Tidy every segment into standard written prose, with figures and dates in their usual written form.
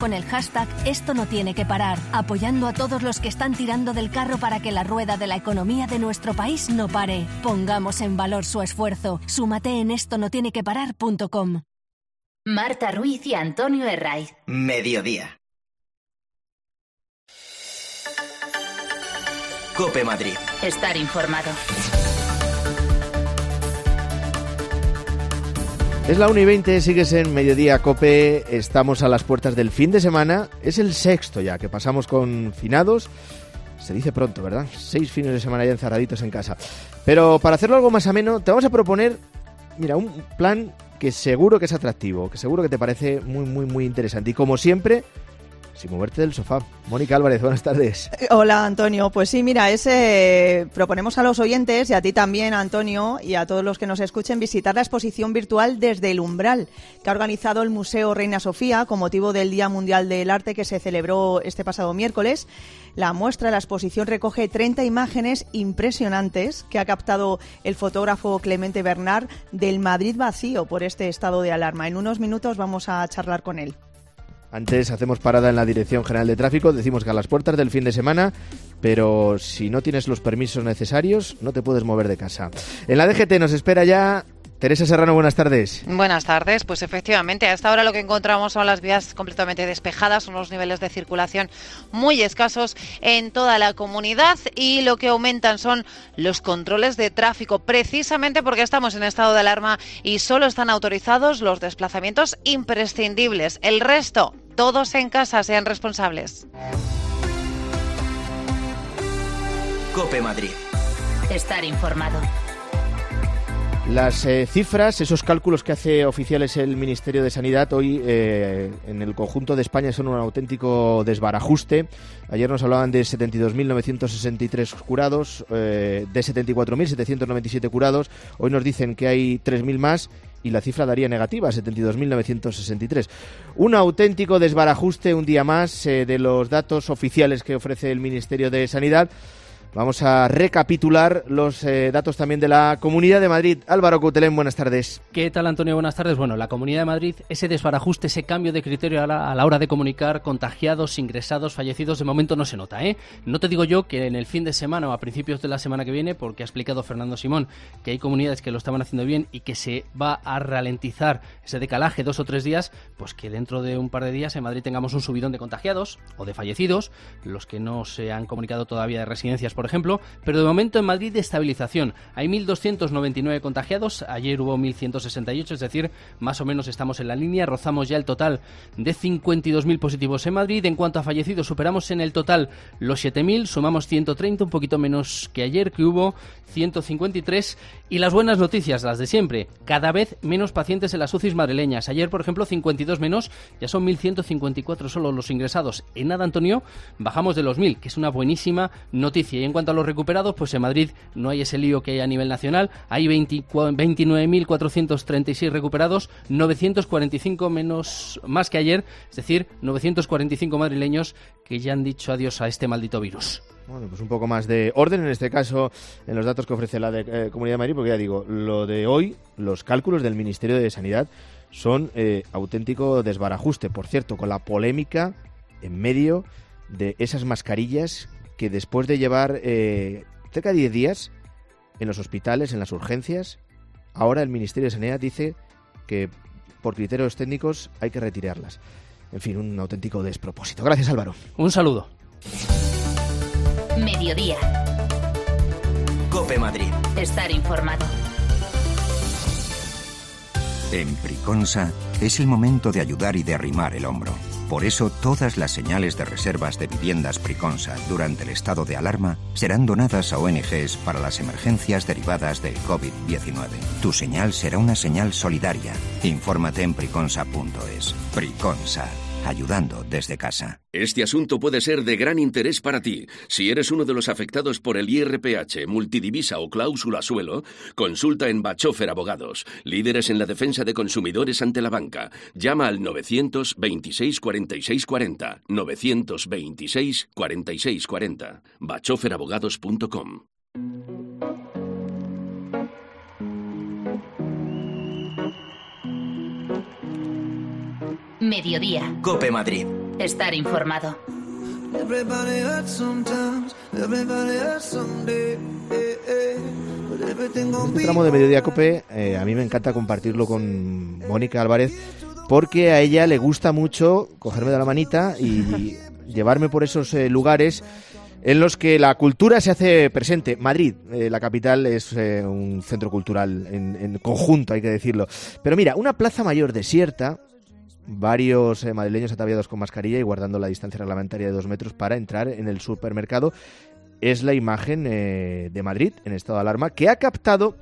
con el hashtag Esto no tiene que parar, apoyando a todos los que están tirando del carro para que la rueda de la economía de nuestro país no pare. Pongamos en valor su esfuerzo. Súmate en estonotiene-que-parar.com. Marta Ruiz y Antonio Herraiz. Mediodía. COPE Madrid. Estar informado. Es la 1:20, sigues en Mediodía COPE, estamos a las puertas del fin de semana, es el sexto ya que pasamos confinados, se dice pronto, ¿verdad? 6 fines de semana ya encerraditos en casa. Pero para hacerlo algo más ameno, te vamos a proponer, mira, un plan que seguro que es atractivo, que seguro que te parece muy interesante y como siempre, sin moverte del sofá. Mónica Álvarez, buenas tardes. Hola, Antonio. Pues sí, mira, proponemos a los oyentes y a ti también, Antonio, y a todos los que nos escuchen visitar la exposición virtual Desde el Umbral, que ha organizado el Museo Reina Sofía con motivo del Día Mundial del Arte que se celebró este pasado miércoles. La muestra de la exposición recoge 30 imágenes impresionantes que ha captado el fotógrafo Clemente Bernard del Madrid vacío por este estado de alarma. En unos minutos vamos a charlar con él. Antes hacemos parada en la Dirección General de Tráfico, decimos que a las puertas del fin de semana, pero si no tienes los permisos necesarios, no te puedes mover de casa. En la DGT nos espera ya Teresa Serrano, buenas tardes. Buenas tardes, pues efectivamente, a esta hora lo que encontramos son las vías completamente despejadas, son los niveles de circulación muy escasos en toda la comunidad y lo que aumentan son los controles de tráfico, precisamente porque estamos en estado de alarma y solo están autorizados los desplazamientos imprescindibles. El resto, todos en casa, sean responsables. COPE Madrid. Estar informado. Las cifras, esos cálculos que hace oficiales el Ministerio de Sanidad hoy en el conjunto de España son un auténtico desbarajuste. Ayer nos hablaban de 72.963 curados, de 74.797 curados. Hoy nos dicen que hay 3.000 más y la cifra daría negativa, 72.963. Un auténtico desbarajuste un día más de los datos oficiales que ofrece el Ministerio de Sanidad. Vamos a recapitular los datos también de la Comunidad de Madrid. Álvaro Coutelén, buenas tardes. ¿Qué tal, Antonio? Buenas tardes. Bueno, la Comunidad de Madrid, ese desbarajuste, ese cambio de criterio a la hora de comunicar contagiados, ingresados, fallecidos, de momento no se nota, ¿eh? No te digo yo que en el fin de semana o a principios de la semana que viene, porque ha explicado Fernando Simón que hay comunidades que lo estaban haciendo bien y que se va a ralentizar ese decalaje 2 o 3 días, pues que dentro de un par de días en Madrid tengamos un subidón de contagiados o de fallecidos, los que no se han comunicado todavía de residencias, por ejemplo, pero de momento en Madrid de estabilización. Hay 1.299 contagiados, ayer hubo 1.168, es decir, más o menos estamos en la línea, rozamos ya el total de 52.000 positivos en Madrid. En cuanto a fallecidos, superamos en el total los 7.000, sumamos 130, un poquito menos que ayer, que hubo 153, y las buenas noticias, las de siempre, cada vez menos pacientes en las UCIs madrileñas. Ayer, por ejemplo, 52 menos, ya son 1.154 solo los ingresados. En nada, Antonio, bajamos de los 1.000, que es una buenísima noticia. Y en cuanto a los recuperados, pues en Madrid no hay ese lío que hay a nivel nacional, hay 29.436 recuperados, 945 más que ayer, es decir, 945 madrileños que ya han dicho adiós a este maldito virus. Bueno, pues un poco más de orden en este caso en los datos que ofrece la Comunidad de Madrid, porque ya digo, lo de hoy, los cálculos del Ministerio de Sanidad son auténtico desbarajuste. Por cierto, con la polémica en medio de esas mascarillas que después de llevar cerca de 10 días en los hospitales, en las urgencias, ahora el Ministerio de Sanidad dice que por criterios técnicos hay que retirarlas. En fin, un auténtico despropósito. Gracias, Álvaro. Un saludo. Mediodía. COPE Madrid. Estar informado. En Priconsa es el momento de ayudar y de arrimar el hombro. Por eso, todas las señales de reservas de viviendas Priconsa durante el estado de alarma serán donadas a ONGs para las emergencias derivadas del COVID-19. Tu señal será una señal solidaria. Infórmate en priconsa.es. Priconsa. Ayudando desde casa. Este asunto puede ser de gran interés para ti. Si eres uno de los afectados por el IRPH, multidivisa o cláusula suelo, consulta en Bachofer Abogados, líderes en la defensa de consumidores ante la banca. Llama al 926 46 40, 926 46 40, bachoferabogados.com. Mediodía. COPE Madrid. Estar informado. Este tramo de Mediodía Cope a mí me encanta compartirlo con Mónica Álvarez, porque a ella le gusta mucho cogerme de la manita y llevarme por esos lugares en los que la cultura se hace presente. Madrid, la capital, es un centro cultural en conjunto, hay que decirlo. Pero mira, una plaza mayor desierta, varios madrileños ataviados con mascarilla y guardando la distancia reglamentaria de 2 metros para entrar en el supermercado, es la imagen de Madrid en estado de alarma, que ha captado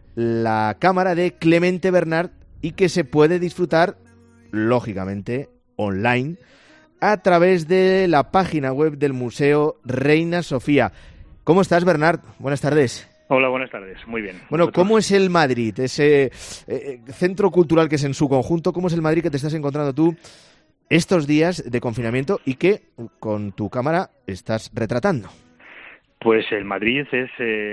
la cámara de Clemente Bernard y que se puede disfrutar, lógicamente, online, a través de la página web del Museo Reina Sofía. ¿Cómo estás, Bernard? Buenas tardes. Hola, buenas tardes. Muy bien. Bueno, ¿cómo es el Madrid, ese centro cultural que es en su conjunto? ¿Cómo es el Madrid que te estás encontrando tú estos días de confinamiento y que con tu cámara estás retratando? Pues el Madrid es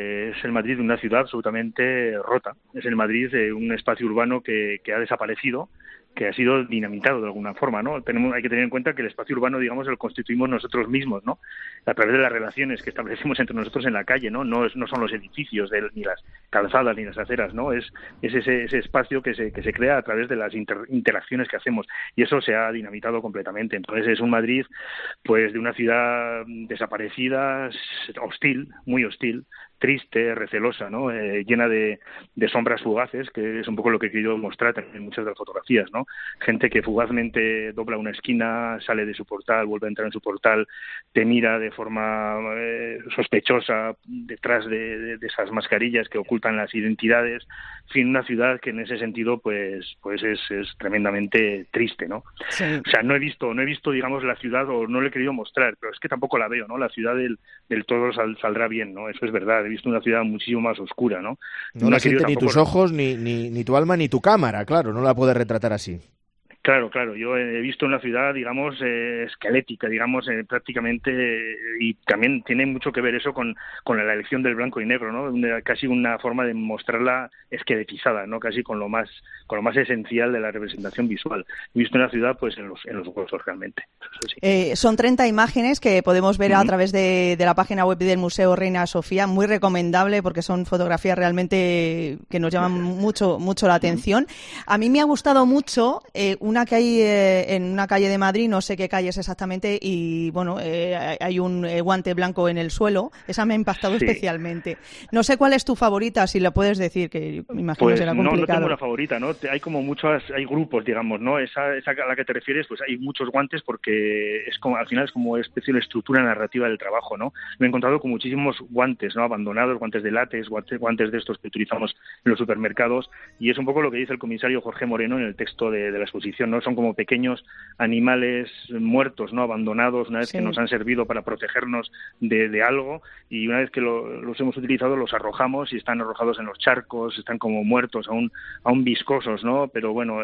el Madrid de una ciudad absolutamente rota. Es el Madrid de un espacio urbano que ha desaparecido, que ha sido dinamitado de alguna forma, ¿no? Hay que tener en cuenta que el espacio urbano, digamos, lo constituimos nosotros mismos, ¿no? A través de las relaciones que establecemos entre nosotros en la calle, ¿no? No son los edificios, ni las calzadas, ni las aceras, ¿no? Es ese espacio que se crea a través de las interacciones que hacemos, y eso se ha dinamitado completamente. Entonces es un Madrid, pues, de una ciudad desaparecida, hostil, muy hostil, triste, recelosa, ¿no? Llena de sombras fugaces, que es un poco lo que he querido mostrar también en muchas de las fotografías, ¿no? Gente que fugazmente dobla una esquina, sale de su portal, vuelve a entrar en su portal, te mira de forma sospechosa detrás de esas mascarillas que ocultan las identidades. En fin, una ciudad que en ese sentido pues es tremendamente triste, ¿no? Sí. O sea, no he visto, digamos, la ciudad, o no lo he querido mostrar, pero es que tampoco la veo, ¿no? La ciudad del todo saldrá bien, ¿no? Eso es verdad. He visto una ciudad muchísimo más oscura, ¿no? No la siente ni tus ojos, ni tu alma, ni tu cámara, claro, no la puedes retratar así. Claro, yo he visto una ciudad, digamos, esquelética, digamos, prácticamente, y también tiene mucho que ver eso con la elección del blanco y negro, ¿no? Casi una forma de mostrarla esqueletizada, ¿no? Casi con lo más esencial de la representación visual. He visto una ciudad, pues, en los huesos, realmente. Sí. Son 30 imágenes que podemos ver a través de la página web del Museo Reina Sofía, muy recomendable porque son fotografías realmente que nos llaman mucho la atención. A mí me ha gustado mucho una que hay en una calle de Madrid, no sé qué calle es exactamente, y bueno, hay un guante blanco en el suelo. Esa me ha impactado especialmente. No sé cuál es tu favorita, si la puedes decir, que me imagino pues será complicado. No tengo una favorita, ¿no? Hay como hay grupos, digamos, ¿no? Esa a la que te refieres, pues hay muchos guantes porque al final es como especie de estructura narrativa del trabajo, ¿no? Me he encontrado con muchísimos guantes, ¿no? Abandonados, guantes de látex, guantes de estos que utilizamos en los supermercados, y es un poco lo que dice el comisario Jorge Moreno en el texto de la exposición, ¿no? Son como pequeños animales muertos, ¿no? Abandonados, una vez que nos han servido para protegernos de algo, y una vez que los hemos utilizado los arrojamos y están arrojados en los charcos, están como muertos, aún viscosos, ¿no? Pero bueno,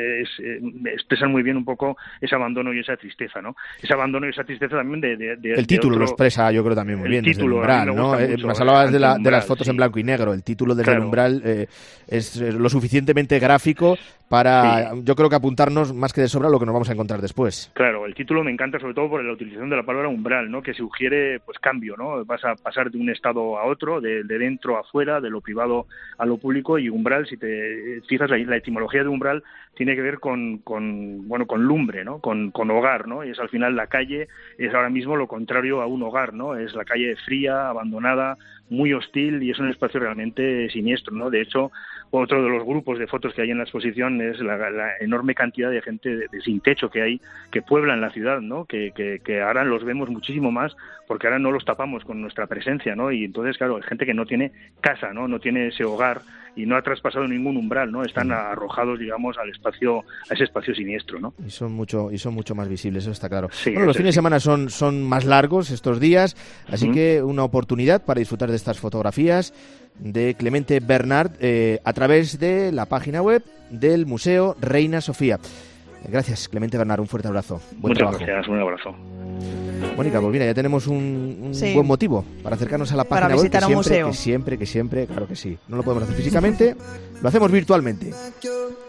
expresan muy bien un poco ese abandono y esa tristeza, ¿no? Ese abandono y esa tristeza también el título lo expresa, yo creo, también muy bien, desde el umbral, ¿no? Nos hablabas de las fotos en blanco y negro. El título desde el umbral es lo suficientemente gráfico para, yo creo que apuntarnos más que de sobra lo que nos vamos a encontrar después. Claro, el título me encanta sobre todo por la utilización de la palabra umbral, ¿no? Que sugiere, pues, cambio, ¿no? Vas a pasar de un estado a otro, de dentro a fuera, de lo privado a lo público, y umbral, si te fijas, la etimología de umbral tiene que ver con lumbre, ¿no? Con hogar, ¿no? Y es al final la calle, es ahora mismo lo contrario a un hogar, ¿no? Es la calle fría, abandonada, muy hostil, y es un espacio realmente siniestro, ¿no? De hecho, otro de los grupos de fotos que hay en la exposición es la enorme cantidad de gente de sin techo que hay, que pueblan la ciudad, ¿no? Que ahora los vemos muchísimo más, porque ahora no los tapamos con nuestra presencia, ¿no? Y entonces, claro, hay gente que no tiene casa, ¿no? No tiene ese hogar y no ha traspasado ningún umbral, ¿no? Están arrojados, digamos, a ese espacio siniestro, ¿no? Y son mucho más visibles, eso está claro. Sí, bueno, los fines de semana son más largos estos días, así que una oportunidad para disfrutar de estas fotografías de Clemente Bernard a través de la página web del Museo Reina Sofía. Gracias, Clemente Bernard, un fuerte abrazo. Muchas gracias, un abrazo. Mónica, pues mira, ya tenemos un buen motivo para acercarnos a la página web, que siempre, claro que sí. No lo podemos hacer físicamente, lo hacemos virtualmente.